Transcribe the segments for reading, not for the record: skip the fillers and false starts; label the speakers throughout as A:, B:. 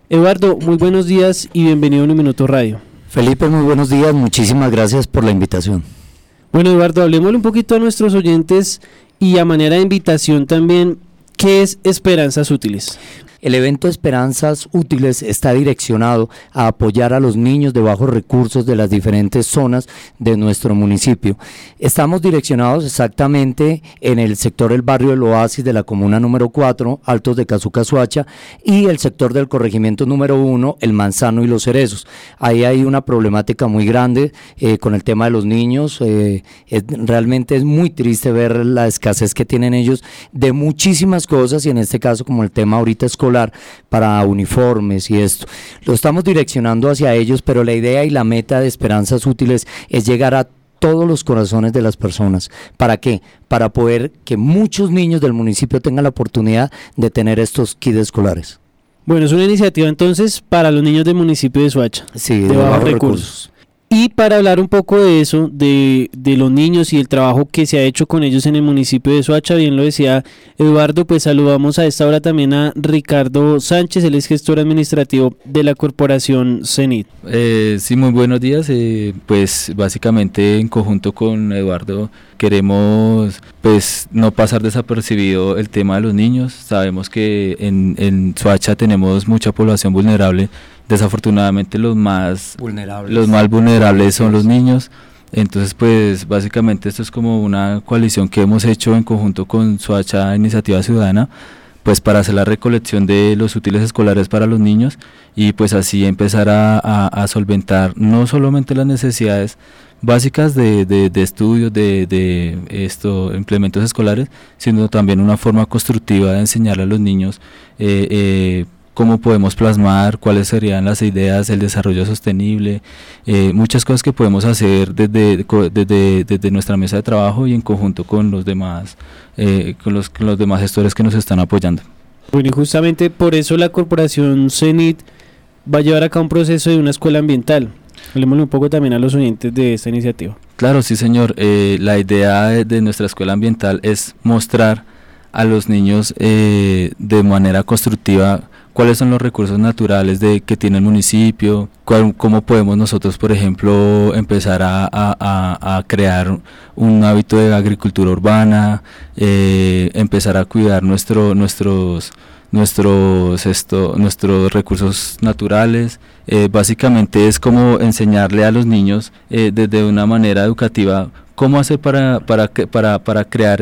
A: Eduardo, muy buenos días y bienvenido a Un Minuto Radio.
B: Felipe, muy buenos días, muchísimas gracias por la invitación.
A: Bueno, Eduardo, hablemosle un poquito a nuestros oyentes y a manera de invitación también, ¿qué es Esperanzas Útiles?
B: El evento Esperanzas Útiles está direccionado a apoyar a los niños de bajos recursos de las diferentes zonas de nuestro municipio. Estamos direccionados exactamente en el sector del barrio del Oasis de la comuna número 4, Altos de Casuca, Soacha, y el sector del corregimiento número 1, El Manzano y Los Cerezos. Ahí hay una problemática muy grande con el tema de los niños. Realmente es muy triste ver la escasez que tienen ellos de muchísimas cosas, y en este caso, como el tema ahorita escolar, para uniformes y esto. Lo estamos direccionando hacia ellos, pero la idea y la meta de Esperanzas Útiles es llegar a todos los corazones de las personas. ¿Para qué? Para poder que muchos niños del municipio tengan la oportunidad de tener estos kits escolares.
A: Bueno, es una iniciativa entonces para los niños del municipio de Soacha,
B: sí,
A: de bajos recursos. Y para hablar un poco de eso, de los niños y el trabajo que se ha hecho con ellos en el municipio de Soacha, bien lo decía Eduardo, pues saludamos a esta hora también a Ricardo Sánchez, él es gestor administrativo de la corporación CENIT.
C: Sí, muy buenos días, pues básicamente en conjunto con Eduardo queremos pues no pasar desapercibido el tema de los niños. Sabemos que en Soacha tenemos mucha población vulnerable. Desafortunadamente los más vulnerables son los niños. Entonces pues básicamente esto es como una coalición que hemos hecho en conjunto con Soacha Iniciativa Ciudadana, pues para hacer la recolección de los útiles escolares para los niños y pues así empezar a solventar no solamente las necesidades básicas de estudios, de implementos escolares, sino también una forma constructiva de enseñarle a los niños cómo podemos plasmar, cuáles serían las ideas, el desarrollo sostenible, muchas cosas que podemos hacer desde nuestra mesa de trabajo y en conjunto con los demás con los demás gestores que nos están apoyando.
A: Bueno, y justamente por eso la corporación CENIT va a llevar a cabo un proceso de una escuela ambiental. Hablemosle un poco también a los oyentes de esta iniciativa.
C: Claro, sí señor, la idea de nuestra escuela ambiental es mostrar a los niños de manera constructiva cuáles son los recursos naturales que tiene el municipio, cómo podemos nosotros, por ejemplo, empezar a crear un hábito de agricultura urbana, empezar a cuidar nuestros recursos naturales. Básicamente es como enseñarle a los niños desde una manera educativa cómo hacer para crear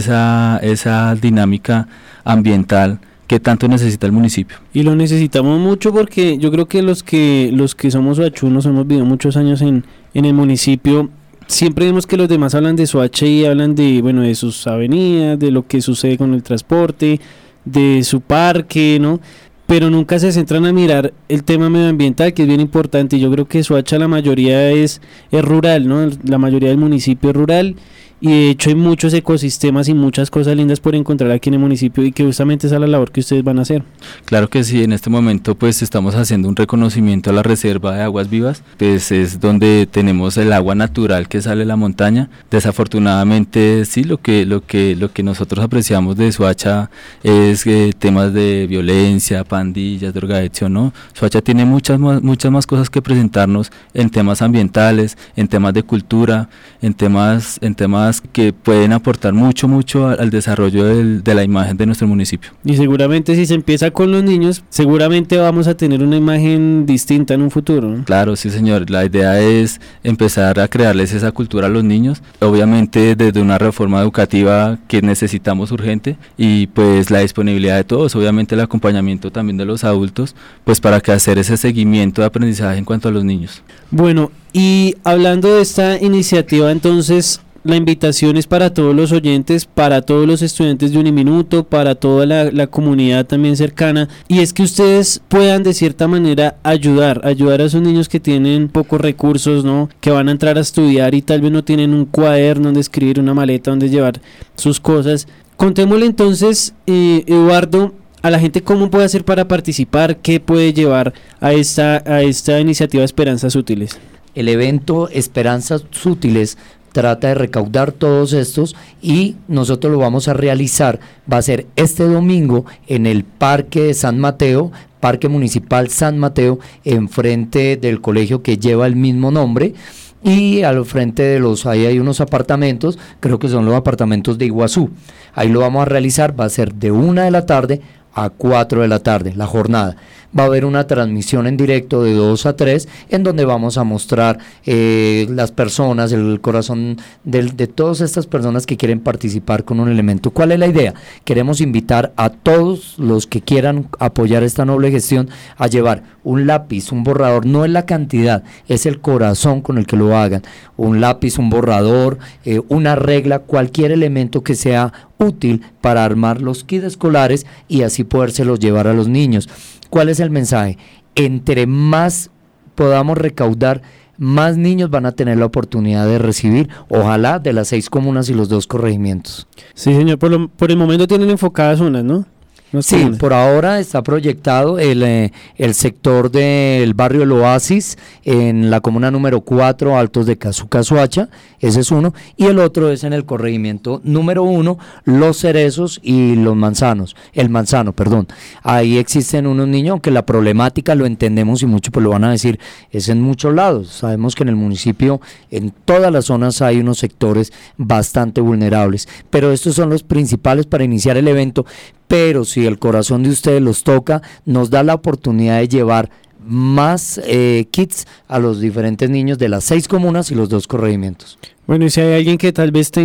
C: esa dinámica ambiental que tanto necesita el municipio.
A: Y lo necesitamos mucho porque yo creo que los que somos soachunos hemos vivido muchos años en el municipio. Siempre vemos que los demás hablan de Soacha y hablan de sus avenidas, de lo que sucede con el transporte, de su parque, ¿no? Pero nunca se centran a mirar el tema medioambiental, que es bien importante. Yo creo que Soacha la mayoría es rural, ¿no? La mayoría del municipio es rural, y de hecho hay muchos ecosistemas y muchas cosas lindas por encontrar aquí en el municipio, y que justamente esa es la labor que ustedes van a hacer.
C: Claro que sí, en este momento pues estamos haciendo un reconocimiento a la reserva de aguas vivas, pues es donde tenemos el agua natural que sale de la montaña. Desafortunadamente sí, lo que nosotros apreciamos de Soacha es temas de violencia, pandillas, drogadicción, ¿no? Soacha tiene muchas más cosas que presentarnos en temas ambientales, en temas de cultura, en temas que pueden aportar mucho al desarrollo de la imagen de nuestro municipio.
A: Y seguramente si se empieza con los niños, seguramente vamos a tener una imagen distinta en un futuro, ¿no?
C: Claro, sí señor, la idea es empezar a crearles esa cultura a los niños, obviamente desde una reforma educativa que necesitamos urgente, y pues la disponibilidad de todos, obviamente el acompañamiento también de los adultos, pues para que hacer ese seguimiento de aprendizaje en cuanto a los niños.
A: Bueno, y hablando de esta iniciativa, entonces la invitación es para todos los oyentes, para todos los estudiantes de Uniminuto, para toda la comunidad también cercana, y es que ustedes puedan de cierta manera ayudar a esos niños que tienen pocos recursos, ¿no? Que van a entrar a estudiar y tal vez no tienen un cuaderno donde escribir, una maleta donde llevar sus cosas. Contémosle entonces, Eduardo, a la gente cómo puede hacer para participar, qué puede llevar a esta iniciativa Esperanzas Útiles.
B: El evento Esperanzas Útiles trata de recaudar todos estos, y nosotros lo vamos a realizar, va a ser este domingo en el Parque de San Mateo, Parque Municipal San Mateo, enfrente del colegio que lleva el mismo nombre. Y al frente de ahí hay unos apartamentos, creo que son los apartamentos de Iguazú. Ahí lo vamos a realizar, va a ser de 1 de la tarde a 4 de la tarde, la jornada. Va a haber una transmisión en directo de 2 a 3, en donde vamos a mostrar las personas, el corazón de todas estas personas que quieren participar con un elemento. ¿Cuál es la idea? Queremos invitar a todos los que quieran apoyar esta noble gestión a llevar un lápiz, un borrador, no es la cantidad, es el corazón con el que lo hagan. Un lápiz, un borrador, una regla, cualquier elemento que sea útil para armar los kits escolares y así podérselos llevar a los niños. ¿Cuál es el mensaje? Entre más podamos recaudar, más niños van a tener la oportunidad de recibir, ojalá, de las 6 comunas y los 2 corregimientos.
A: Sí, señor, por el momento tienen enfocadas unas, ¿no?
B: Sí, por ahora está proyectado el sector del barrio El Oasis en la comuna número 4, Altos de Casuacha, ese es uno, y el otro es en el corregimiento número 1, Los Cerezos y el Manzano, perdón. Ahí existen unos niños, aunque la problemática lo entendemos y mucho pues lo van a decir, es en muchos lados. Sabemos que en el municipio, en todas las zonas hay unos sectores bastante vulnerables, pero estos son los principales para iniciar el evento. Pero si el corazón de ustedes los toca, nos da la oportunidad de llevar más kits a los diferentes niños de las 6 comunas y los 2 corregimientos.
A: Bueno, y si hay alguien que tal vez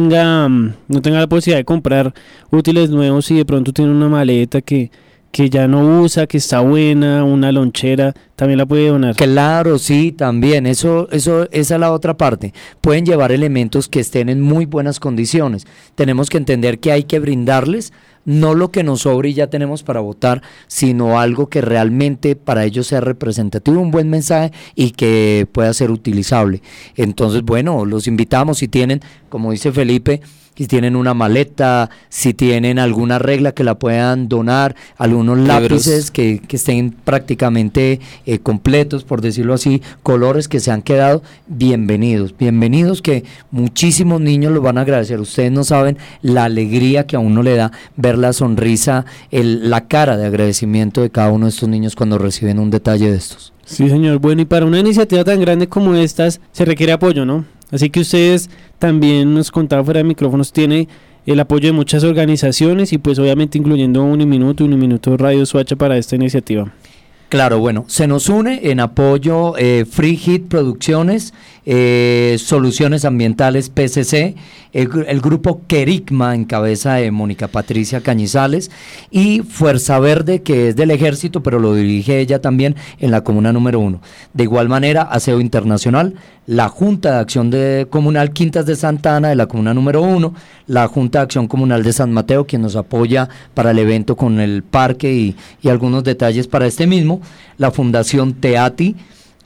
A: no tenga la posibilidad de comprar útiles nuevos y de pronto tiene una maleta que ya no usa, que está buena, una lonchera, también la puede donar.
B: Claro, sí, también, esa es la otra parte. Pueden llevar elementos que estén en muy buenas condiciones. Tenemos que entender que hay que brindarles no lo que nos sobre y ya tenemos para votar, sino algo que realmente para ellos sea representativo, un buen mensaje y que pueda ser utilizable. Entonces, bueno, los invitamos, si tienen, como dice Felipe, si tienen una maleta, si tienen alguna regla que la puedan donar, algunos lápices que estén prácticamente completos, por decirlo así, colores que se han quedado, bienvenidos, que muchísimos niños los van a agradecer. Ustedes no saben la alegría que a uno le da ver la sonrisa, la cara de agradecimiento de cada uno de estos niños cuando reciben un detalle de estos.
A: Sí, señor. Bueno, y para una iniciativa tan grande como estas se requiere apoyo, ¿no? Así que ustedes también, nos contaba fuera de micrófonos, tiene el apoyo de muchas organizaciones y pues obviamente incluyendo Uniminuto Radio Soacha para esta iniciativa.
B: Claro, bueno, se nos une en apoyo Free Hit Producciones, Soluciones Ambientales PCC, el grupo Querigma en cabeza de Mónica Patricia Cañizales y Fuerza Verde, que es del Ejército, pero lo dirige ella también en la comuna número 1. De igual manera, Aseo Internacional, la Junta de Acción Comunal Quintas de Santa Ana de la comuna número 1, la Junta de Acción Comunal de San Mateo, quien nos apoya para el evento con el parque y algunos detalles para este mismo, la Fundación Teati,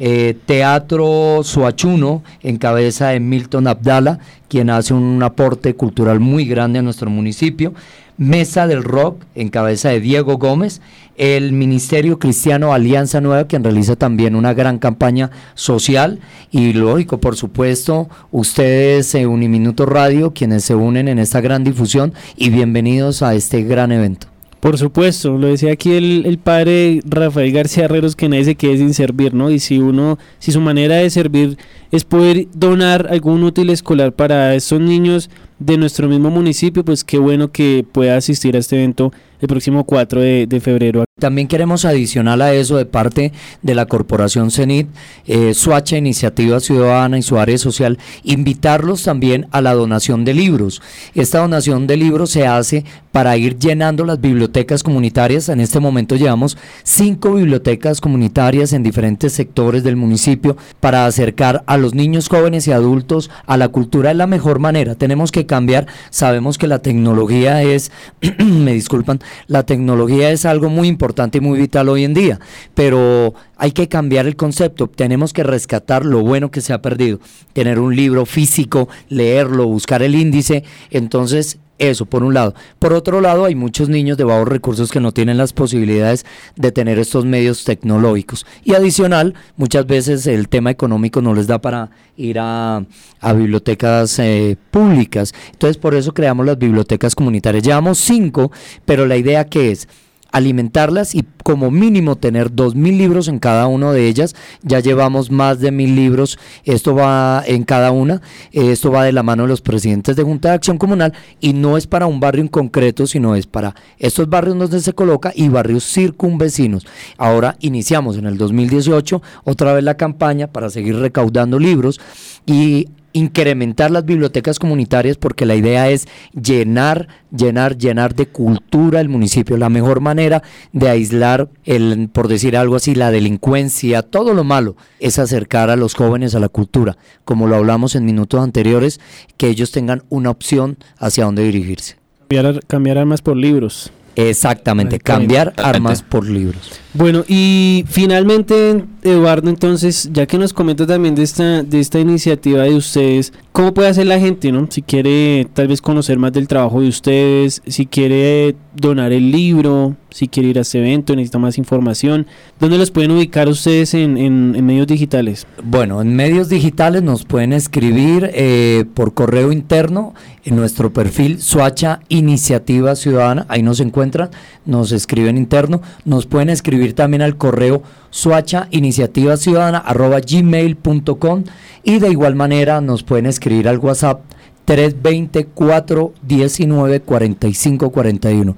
B: Teatro Soachuno en cabeza de Milton Abdala, quien hace un aporte cultural muy grande a nuestro municipio, Mesa del Rock en cabeza de Diego Gómez, el Ministerio Cristiano Alianza Nueva, quien realiza también una gran campaña social, y lógico, por supuesto, ustedes Uniminuto Radio, quienes se unen en esta gran difusión, y bienvenidos a este gran evento.
A: Por supuesto, lo decía aquí el padre Rafael García Herreros, que nadie se quede sin servir, ¿no? Y si su manera de servir es poder donar algún útil escolar para estos niños de nuestro mismo municipio, pues qué bueno que pueda asistir a este evento el próximo 4 de febrero.
B: También queremos adicional a eso, de parte de la Corporación CENIT, Soacha Iniciativa Ciudadana y su área social, invitarlos también a la donación de libros. Esta donación de libros se hace para ir llenando las bibliotecas comunitarias. En este momento llevamos 5 bibliotecas comunitarias en diferentes sectores del municipio para acercar a los niños, jóvenes y adultos a la cultura de la mejor manera. Tenemos que cambiar, sabemos que la tecnología es, me disculpan, la tecnología es algo muy importante y muy vital hoy en día, pero hay que cambiar el concepto, tenemos que rescatar lo bueno que se ha perdido, tener un libro físico, leerlo, buscar el índice. Entonces eso por un lado. Por otro lado, hay muchos niños de bajos recursos que no tienen las posibilidades de tener estos medios tecnológicos. Y adicional, muchas veces el tema económico no les da para ir a bibliotecas públicas. Entonces, por eso creamos las bibliotecas comunitarias. Llevamos 5, pero la idea ¿qué es? alimentarlas y como mínimo tener 2.000 libros en cada una de ellas. Ya llevamos más de 1.000 libros, esto va en cada una, esto va de la mano de los presidentes de Junta de Acción Comunal y no es para un barrio en concreto, sino es para estos barrios donde se coloca y barrios circunvecinos. Ahora iniciamos en el 2018 otra vez la campaña para seguir recaudando libros y incrementar las bibliotecas comunitarias, porque la idea es llenar de cultura el municipio. La mejor manera de aislar, por decir algo así, la delincuencia, todo lo malo, es acercar a los jóvenes a la cultura, como lo hablamos en minutos anteriores, que ellos tengan una opción hacia dónde dirigirse.
A: Cambiar armas por libros.
B: Exactamente, cambiar armas por libros.
A: Bueno, y finalmente, Eduardo, entonces, ya que nos comenta también de esta iniciativa de ustedes, ¿cómo puede hacer la gente, no? Si quiere tal vez conocer más del trabajo de ustedes, si quiere donar el libro, si quiere ir a este evento, necesita más información, ¿dónde los pueden ubicar ustedes en medios digitales?
B: Bueno, en medios digitales nos pueden escribir por correo interno en nuestro perfil Soacha Iniciativa Ciudadana, ahí nos encuentran, nos escriben interno, nos pueden escribir también al correo soachainiciativaciudadana@gmail.com y de igual manera nos pueden escribir al WhatsApp 320-419-4541,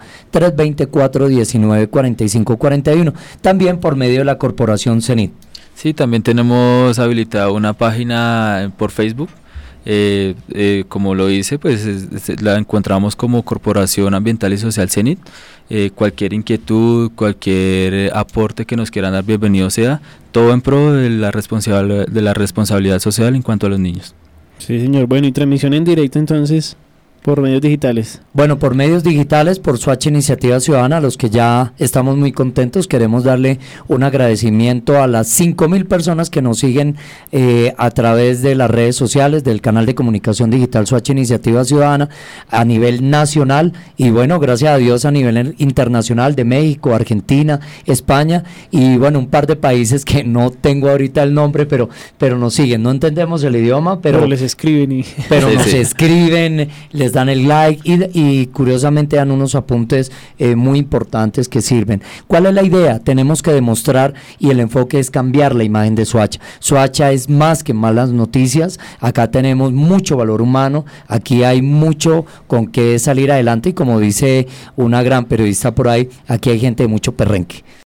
B: 320-419-4541, también por medio de la Corporación CENIT.
C: Sí, también tenemos habilitada una página por Facebook. Como lo hice, pues la encontramos como Corporación Ambiental y Social CENIT. Cualquier inquietud, cualquier aporte que nos quieran dar, bienvenido sea, todo en pro de la responsabilidad social en cuanto a los niños.
A: Sí, señor. Bueno, y transmisión en directo entonces por medios digitales.
B: Bueno, por medios digitales, por Soacha Iniciativa Ciudadana, a los que ya estamos muy contentos, queremos darle un agradecimiento a las 5.000 personas que nos siguen a través de las redes sociales, del canal de comunicación digital Soacha Iniciativa Ciudadana a nivel nacional y bueno, gracias a Dios a nivel internacional de México, Argentina, España y bueno, un par de países que no tengo ahorita el nombre, pero nos siguen, no entendemos el idioma, pero
A: les escriben
B: pero nos escriben, les dan el like y curiosamente dan unos apuntes muy importantes que sirven. ¿Cuál es la idea? Tenemos que demostrar y el enfoque es cambiar la imagen de Soacha. Soacha es más que malas noticias, acá tenemos mucho valor humano, aquí hay mucho con qué salir adelante y como dice una gran periodista por ahí, aquí hay gente de mucho perrenque.